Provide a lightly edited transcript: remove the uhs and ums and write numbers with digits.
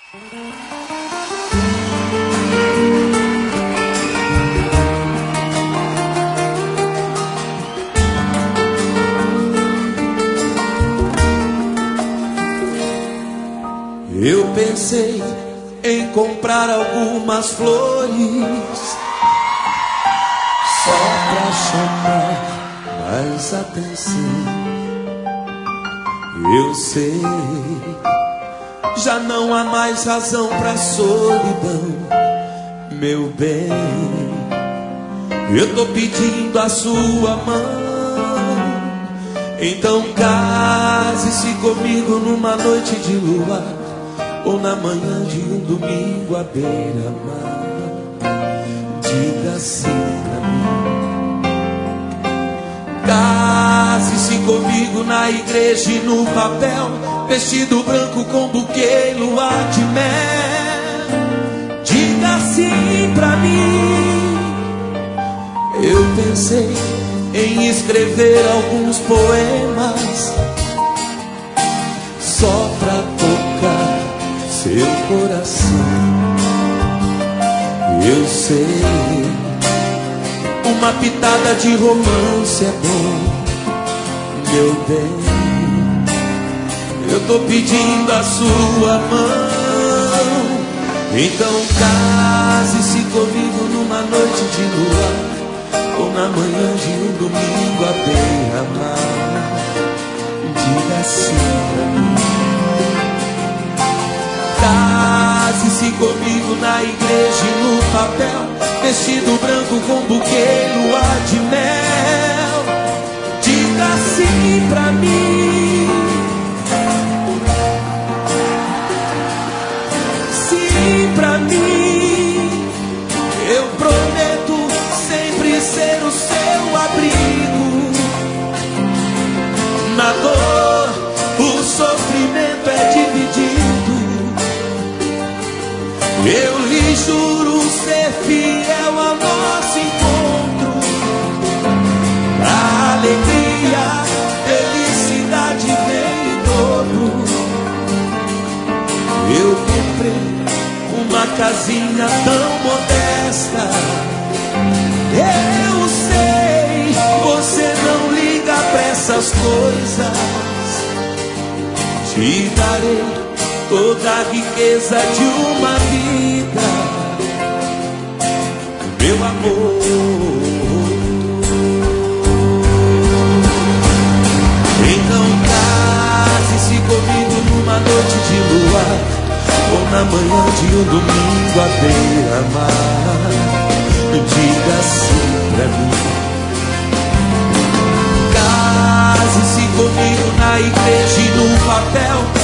Eu pensei em comprar algumas flores só pra chamar mais atenção. Eu sei, já não há mais razão pra solidão, meu bem. Eu tô pedindo a sua mão, então case-se comigo numa noite de lua, ou na manhã de um domingo à beira-mar. Diga sim pra mim. Case-se comigo na igreja e no papel, vestido branco com buquê e luar de mel. Diga sim pra mim. Eu pensei em escrever alguns poemas só pra tocar seu coração. Eu sei, uma pitada de romance é bom, meu bem. Eu tô pedindo a sua mão, então case-se comigo numa noite de lua, ou na manhã de um domingo à beira-mar. Diga sim pra mim. Case-se comigo na igreja e no papel, vestido branco com buquê e luar de mel. Diga sim pra mim. Sim pra mim. Eu prometo sempre ser o seu abrigo. Na dor, o sofrimento é dividido. Eu lhe juro ser fiel ao nosso encontro. A alegria, felicidade vem em dobro. Eu comprei uma casinha tão modesta. Eu sei, você não liga pra essas coisas. Te darei toda a riqueza de uma vida, meu amor. Então case-se comigo numa noite de lua, ou na manhã de um domingo à beira-mar. Diga sim pra mim. Case-se comigo na igreja e no papel,